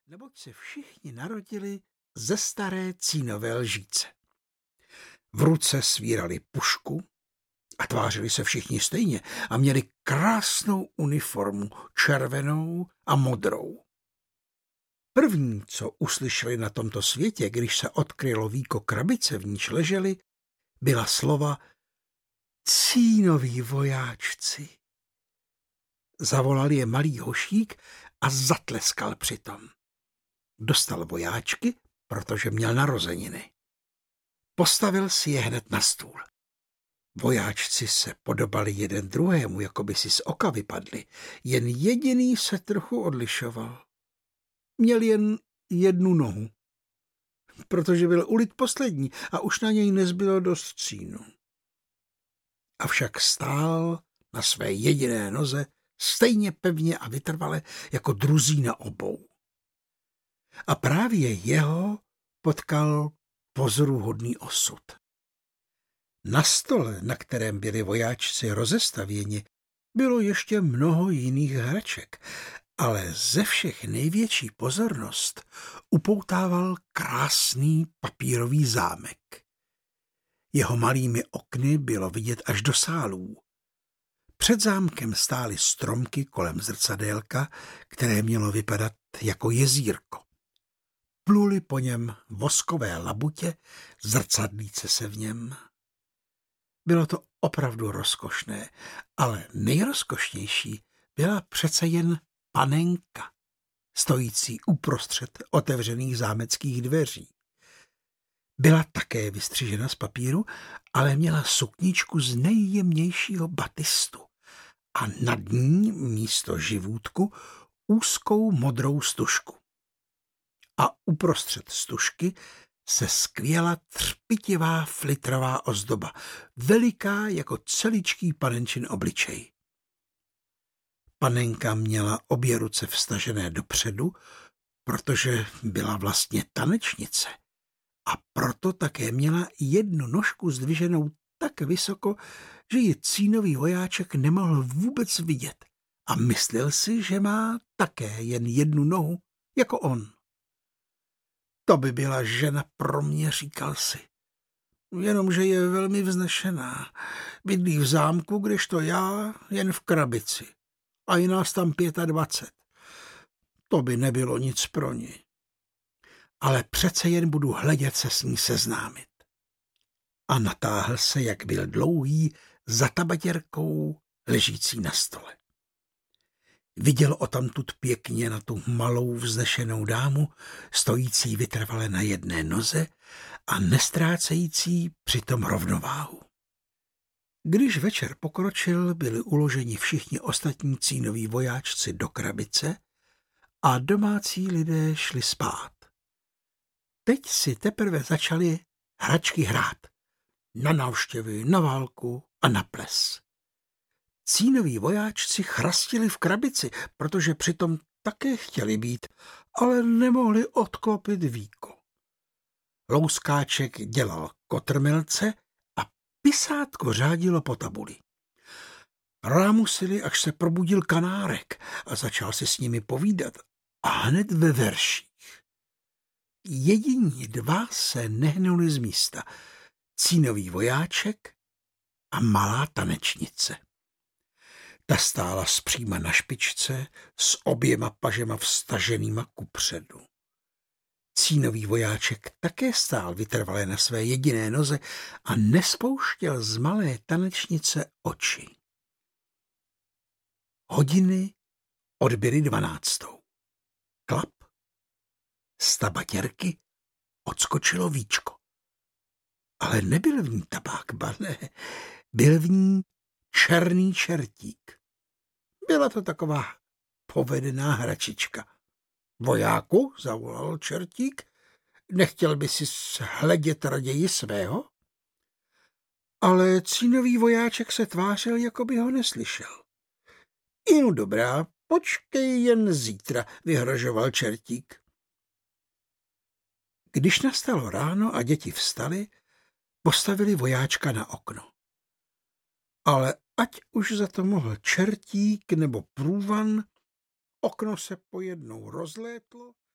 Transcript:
neboť se všichni narodili ze staré cínové lžíce. V ruce svírali pušku a tvářili se všichni stejně a měli krásnou uniformu, červenou a modrou. První, co uslyšeli na tomto světě, když se odkrylo víko krabice, v níž leželi, byla slova Cínoví vojáčci. Zavolal je malý hošík a zatleskal přitom. Dostal vojáčky, protože měl narozeniny. Postavil si je hned na stůl. Vojáčci se podobali jeden druhému, jako by si z oka vypadli. Jen jediný se trochu odlišoval. Měl jen jednu nohu, protože byl ulit poslední a už na něj nezbylo dost cínu. Avšak stál na své jediné noze stejně pevně a vytrvale jako druzí na obou. A právě jeho potkal pozoruhodný osud. Na stole, na kterém byli vojáčci rozestavěni, bylo ještě mnoho jiných hraček, ale ze všech největší pozornost upoutával krásný papírový zámek. Jeho malými okny bylo vidět až do sálů. Před zámkem stály stromky kolem zrcadélka, které mělo vypadat jako jezírko. Pluly po něm voskové labutě, zrcadlíce se v něm. Bylo to opravdu rozkošné, ale nejrozkošnější byla přece jen panenka, stojící uprostřed otevřených zámeckých dveří. Byla také vystřižena z papíru, ale měla sukničku z nejjemnějšího batistu a nad ní místo živůtku úzkou modrou stužku. A uprostřed stužky se skvěla třpitivá flitrová ozdoba, veliká jako celičký panenčin obličej. Panenka měla obě ruce vstažené dopředu, protože byla vlastně tanečnice a proto také měla jednu nožku zdviženou tak vysoko, že ji cínový vojáček nemohl vůbec vidět a myslel si, že má také jen jednu nohu, jako on. To by byla žena pro mě, říkal si. Jenomže je velmi vznešená. Bydlí v zámku, kdežto já jen v krabici. A je nás tam 25. To by nebylo nic pro ní. Ale přece jen budu hledět se s ní seznámit. A natáhl se, jak byl dlouhý, za tabatěrkou ležící na stole. Viděl odtamtud pěkně na tu malou vznešenou dámu, stojící vytrvale na jedné noze a nestrácející přitom rovnováhu. Když večer pokročil, byli uloženi všichni ostatní cínoví vojáčci do krabice a domácí lidé šli spát. Teď si teprve začali hračky hrát. Na návštěvy, na válku a na ples. Cínoví vojáčci chrastili v krabici, protože přitom také chtěli být, ale nemohli odklopit víko. Louskáček dělal kotrmelce a pisátko řádilo po tabuli. Rámusili, až se probudil kanárek a začal si s nimi povídat a hned ve verších. Jediní dva se nehnuli z místa. Cínový vojáček a malá tanečnice. Ta stála zpříma na špičce s oběma pažema vstaženýma kupředu. Cínový vojáček také stál vytrvale na své jediné noze a nespouštěl z malé tanečnice oči. Hodiny odbyly 12. Klap. Z tabatěrky odskočilo víčko. Ale nebyl v ní tabák, ba ne, byl v ní černý čertík. Byla to taková povedená hračička. Vojáku, zavolal čertík, nechtěl by si hledět raději svého? Ale cínový vojáček se tvářil, jako by ho neslyšel. No dobrá, počkej jen zítra, vyhrožoval čertík. Když nastalo ráno a děti vstaly, postavili vojáčka na okno. Ale ať už za to mohl čertík nebo průvan, okno se pojednou rozlétlo